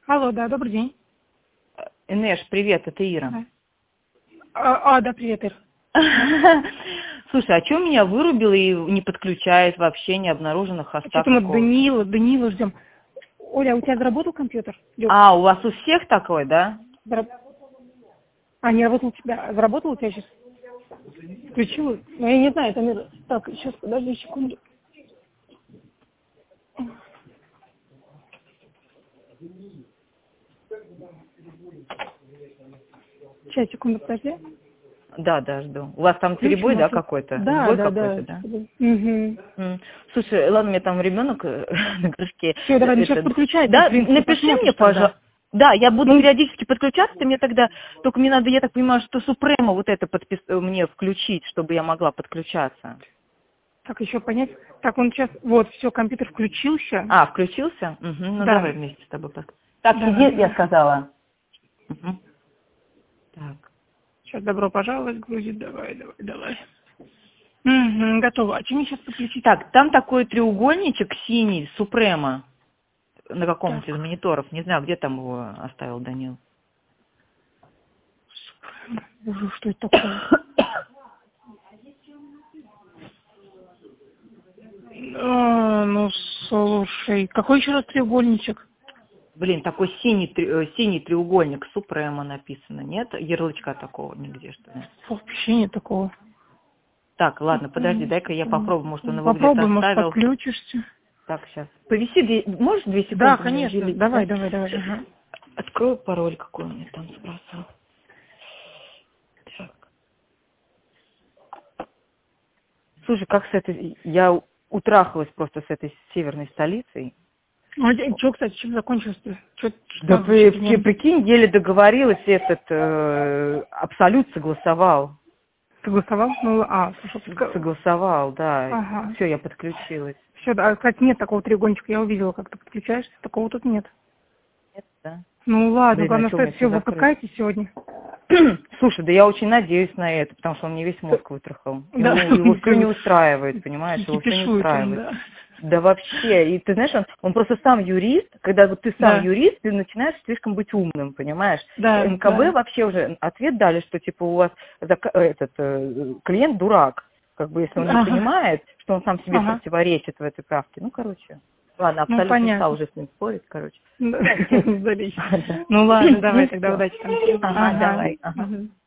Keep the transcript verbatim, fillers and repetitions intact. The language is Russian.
Алло, да, добрый день. Инеш, привет, это Ира. Да. А, а, да, привет, Ир. Слушай, а что меня вырубило и не подключает вообще, не обнаружено хоста Что-то мы какого-то? Даниила, Даниила ждем. Оля, а у тебя заработал компьютер? Лёг. А, у вас у всех такой, да? Зараб- А, не работал у тебя. Заработал у тебя сейчас? Включила? Ну, я не знаю, это Ира. Так, сейчас, подожди секунду. Сейчас, секунду, подожди. Да, да, жду. У вас там Ключ у перебой, нас да, есть. какой-то? Да, Сбой да, какой-то, да. да? Угу. М. Слушай, ладно, у меня там ребенок на крышке. Все, давай, ну сейчас Это- подключается, Да, в принципе, напиши мне, посмотришь тогда. пожалуйста. Да, я буду Ну, периодически подключаться, ты мне тогда, только мне надо, я так понимаю, что Супрема вот это подпис... мне включить, чтобы я могла подключаться. так, еще понять. Так, он сейчас, вот, все, компьютер включился. А, включился? Угу, ну Да. давай вместе с тобой. пос- Так, Давай. сиди, я сказала. Мгм. Так. Сейчас добро пожаловать, грузит, давай, давай, давай. Угу, готово. А чем мне сейчас подключить? Так, там такой треугольничек синий, Супрема, на каком-то из Так. мониторов. Не знаю, где там его оставил Данил. Боже, что это такое? А, ну, слушай, какой еще раз треугольничек? Блин, такой синий, тре- э, синий треугольник, Супрема написано. Нет ярлычка такого нигде, что ли? Вообще нет такого. Так, ладно, подожди, дай-ка я попробую, может, он его где-то Попробуй, может, оставил. подключишься. Так, сейчас. Повиси, две- можешь две секунды? Да, меня конечно. уделить, Давай, да? давай, давай. Ага. Открою пароль, какой он мне там спросил. Так. Слушай, как с этой... Я утрахалась просто с этой северной столицей. А что, кстати, чем закончилось-то? Чё, что Да там при- вообще при- прикинь, еле договорилась, этот э, Абсолют согласовал. согласовал? Ну, а, слушай, пускай- Согласовал, да. Ага. Все, я подключилась. Все, да, кстати, нет такого треугольничка. Я увидела, как ты подключаешься. Такого тут нет. Нет, да? Ну ладно, Блин, а главное, что, что у это меня все все вы закрыто? пускаете сегодня. Слушай, да я очень надеюсь на это, потому что он мне весь мозг вытрахал. Его, Да, его все не устраивает, понимаешь, его все не кипишует он, устраивает. да. Да вообще, и ты знаешь, он, он просто сам юрист, когда вот ты сам Да, юрист, ты начинаешь слишком быть умным, понимаешь? да, МКБ да. вообще уже ответ дали, что типа у вас зака- этот э, клиент дурак, как бы если он не Ага, понимает, что он сам себе ага. противоречит в этой правке. Ну, короче, ладно, Ну, Абсолют не стал понятно. уже с ним спорить, короче. Да, Давай, иди. сдались. Да. Ну ладно, давай Ну тогда все. удачи там. Ага, Ага. давай, ага. Мгм.